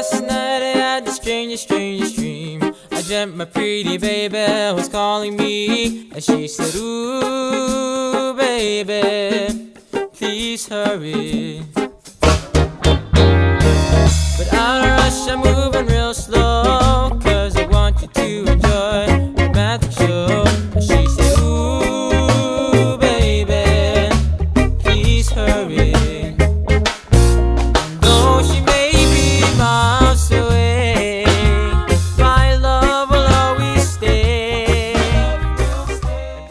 Last night I had the strangest dream. I dreamt my pretty baby was calling me, and she said, ooh, baby, please hurry. But out of rush, I'm moving real slow.